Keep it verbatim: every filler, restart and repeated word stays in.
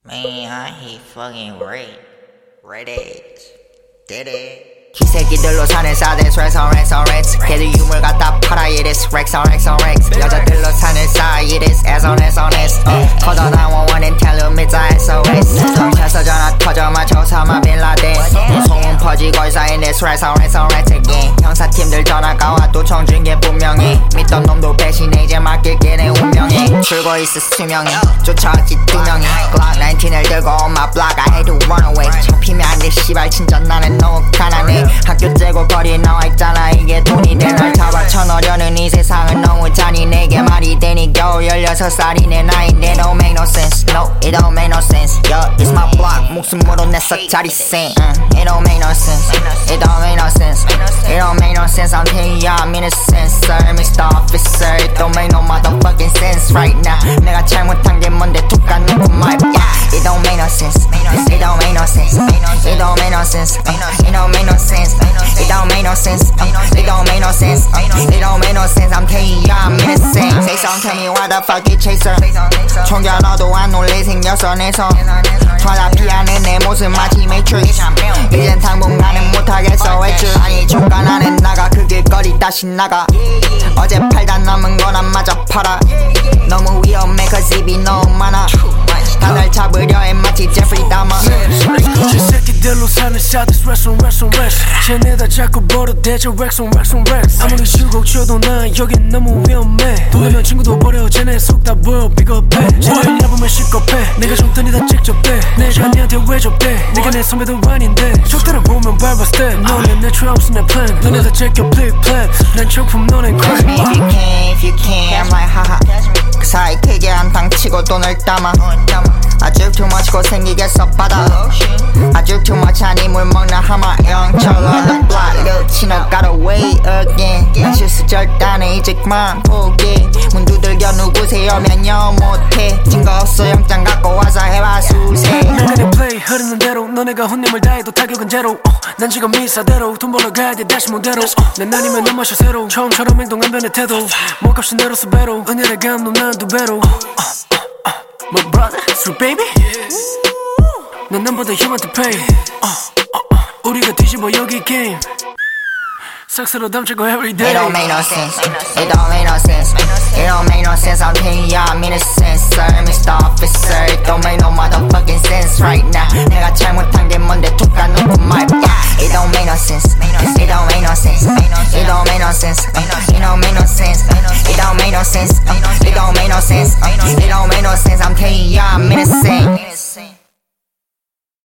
Man, he fucking red. Red eggs. Did it. 쥐새끼들로 사는 사대스 Rex on Rex on Rex 걔들 유물 갖다 팔아 It is Rex on Rex on Rex 여자들로 사는 사이 It is S on S on S 커져 나원원 and tell them it's a S O S 경찰서 전화 터져 맞춰 사마 빌라덴 소문 퍼지고 있어인 This Rex on Rex on Rex again 형사팀들 전화가 와 또 청준 게 분명히 믿던 놈도 배신해 이제 맡길 게 내 운명이 줄고 있어 수명이 쫓아왔지 두 명이 Glock 십구을 들고 on my block I had to run away 잡히면 안돼 씨발 진짜 나는 너무 가난해 학교 째고 거리에 나와있잖아 이게 돈이 돼 날 잡아 쳐넣으려는 이 세상은 너무 잔인해 말이 되니 겨우 열여섯 살이 내 나이인데 Don't make no sense No it don't make no sense Yeah it's my block 목숨으로 냈어 자리생 uh, It don't make no sense It don't make no sense It don't make no sense I'm telling you I'm innocent Sir Mister Officer It don't make no motherfucking sense right now 내가 잘못한 게 뭔데 툭 까놓고 말 yeah. It don't make no sense It don't make no sense It don't make no sense It don't make no sense It don't make no sense It don't make no sense It don't make no sense I'm telling you I'm innocent Say something tell me why the fuck you chaser 총겨 넣어도 안 놀래 생겨서 내서 화나 피하는 내 모습 마치 매트릭스 이젠 당분간은 못하겠어 외출 아니 중간 안에 나가 그 길거리 다시 나가 어제 팔다 남은 거나 마저 팔아 너무 위험해 cause 입이 너무 많아 다들 잡으려 해 마치 제프리 다마 새끼들로 사는 사디스 Rex on Rex on Rex 쟤네다 자꾸 버릇대죠 Rex on Rex on Rex 아무리 줄고 쳐도 나 여긴 너무 위험해 돈 내면 친구도 버려 쟤네 속 다 보여 비겁해 쟤네 잡으면 시겁해 내가 좀 던이다 직접 대 내가 니한테 왜 접대 네가 내 선배도 아닌데 적대를 보면 밟았을 때 너네 내 트라우스 내 플랜 너네 다 제껴 플립 플랩 난 적품 너네 crack If you can if you can I'm like haha 그 사이 크게 한탕 치고 돈을 담아 아주 too much 고생기겠어 받아 아주 too much 아니 물 먹는 하마 영처럼 The block 르치너 got away again 실수 절단에 이제 그만 포기 문 두들겨 누구세요 면역 못해 증거 없어 영장 갖고 와서 해봐 수세 내가 플레이 흐르는 대로 너네가 혼념을 다해도 타격은 제로 uh, 난 지금 미사대로 돈 벌러 가야 돼 다시 모대로 uh, 난 아니면 넌 마셔 새로 처음처럼 행동 안 변해 태도 몸값이 내려서 배로 은혜를 감도 난 두 배로 uh, uh, uh, My brother, sweet baby 난 남보다 형한테 pay uh, uh, uh, 우리가 뒤집어 여기 게임 삭스로 담치고 everyday It don't make no sense It don't make no sense It don't make no sense I'm telling you I'm innocent Sir Mister Officer It don't make no